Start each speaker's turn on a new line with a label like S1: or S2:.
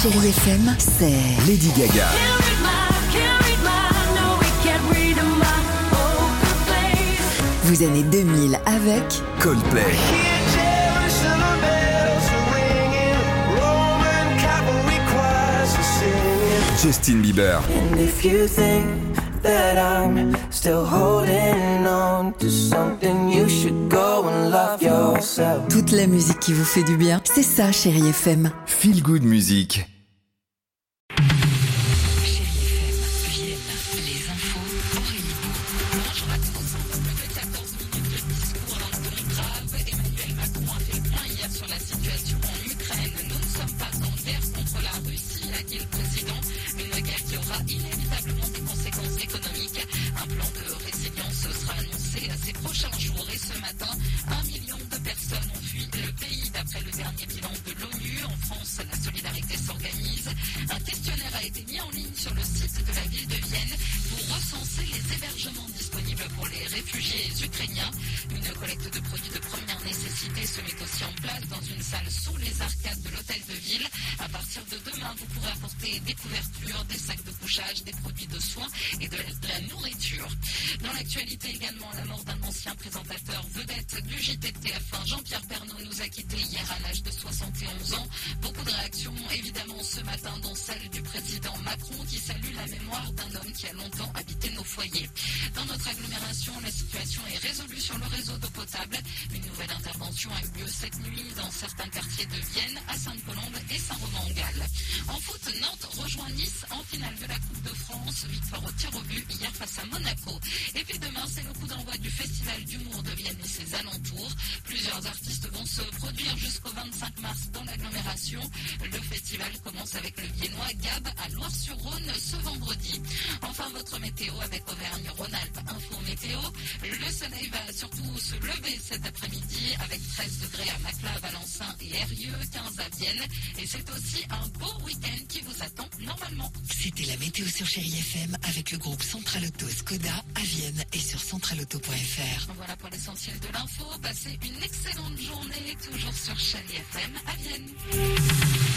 S1: Chérie FM, c'est
S2: Lady Gaga.
S1: Vos années 2000 avec
S2: Coldplay. Justin Bieber.
S3: And if you think that I'm still holding on to something, you should go and love yourself.
S1: toute la musique qui vous fait du bien. C'est ça, Chérie FM.
S2: Feel Good Music.
S4: Dans l'actualité également, la mort d'un ancien présentateur vedette du JT de TF1, Jean-Pierre Pernaut, nous a quittés hier à l'âge de 71 ans. Beaucoup de réactions évidemment ce matin, dont celle du président Macron qui salue la mémoire d'un homme qui a longtemps habité nos foyers. Dans notre agglomération, la situation est résolue sur le réseau d'eau potable. Une nouvelle intervention a eu lieu cette nuit dans certains quartiers de Vienne, à Sainte-Colombe et Saint-Romain-en-Galles. En foot, Nantes rejoint Nice en finale de la Coupe de France. Victoire au tir au but hier face à Monaco. Et puis demain, c'est le coup d'envoi du Festival d'humour de Vienne et ses alentours. Plusieurs artistes vont se produire jusqu'au 25 mars dans l'agglomération. Le festival commence avec le Viennois Gab à Loire-sur-Rhône ce vendredi. Enfin, votre météo avec Auvergne-Rhône-Alpes Info Météo. Le soleil va surtout se lever cet après-midi avec 13 degrés à Macla, Valençin et Eyrieux, 15 à Vienne. Et c'est aussi un beau week-end qui vous attend normalement.
S1: C'était la météo sur Chérie FM avec le groupe Central Auto Skoda à Vienne et sur centralauto.fr.
S4: Voilà pour l'essentiel de l'info. Passez une excellente journée, toujours sur Chérie FM à Vienne.